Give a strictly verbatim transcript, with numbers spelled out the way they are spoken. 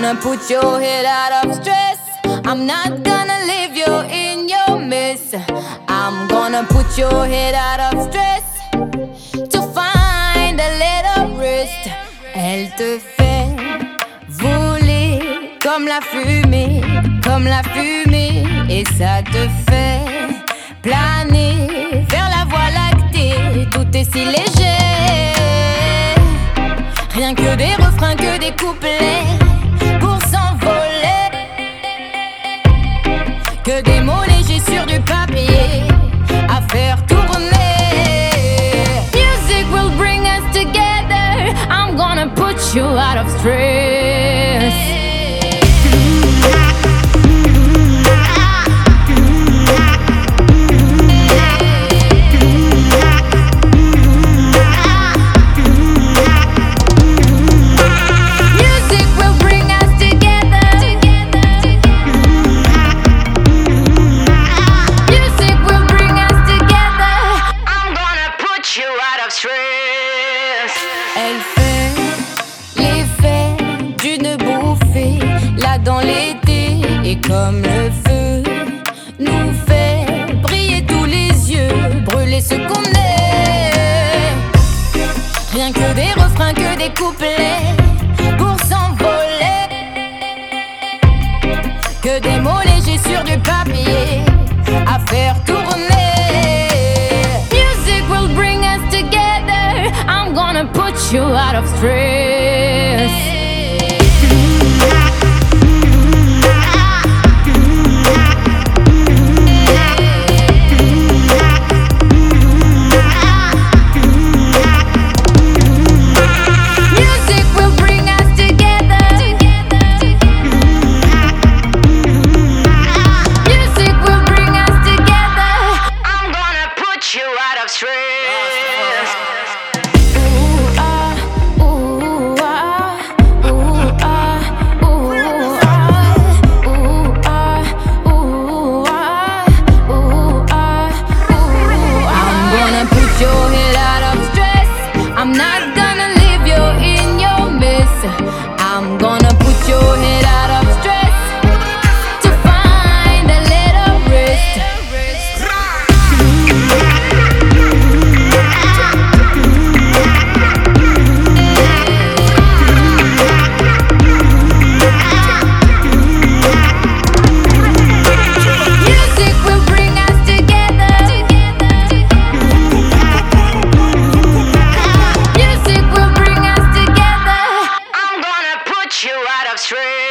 gonna put your head out of stress. I'm not gonna leave you in your mess. I'm gonna put your head out of stress to find a little rest. Elle te fait voler comme la fumée, comme la fumée, et ça te fait planer vers la voie lactée. Tout est si léger, rien que des refrains, que des couplets pour s'envoler, que des mots légers sur du papier à faire tourner. Music will bring us together. I'm gonna put you out of stress. Elle fait l'effet d'une bouffée là dans l'été, et comme le feu nous fait briller tous les yeux, brûler ce qu'on est. Rien que des refrains, que des couplets pour s'envoler, que des mots légers sur du papier à faire tourner. Music will bring us together. I'm gonna put you out of stress. Music will bring us together. Music will bring us together. I'm gonna put you out of stress. I'm not gonna leave you in your mess. I'm gonna put your head out of stress to find a little rest. Music will bring us together. Music will bring us together. I'm gonna put you out of stress.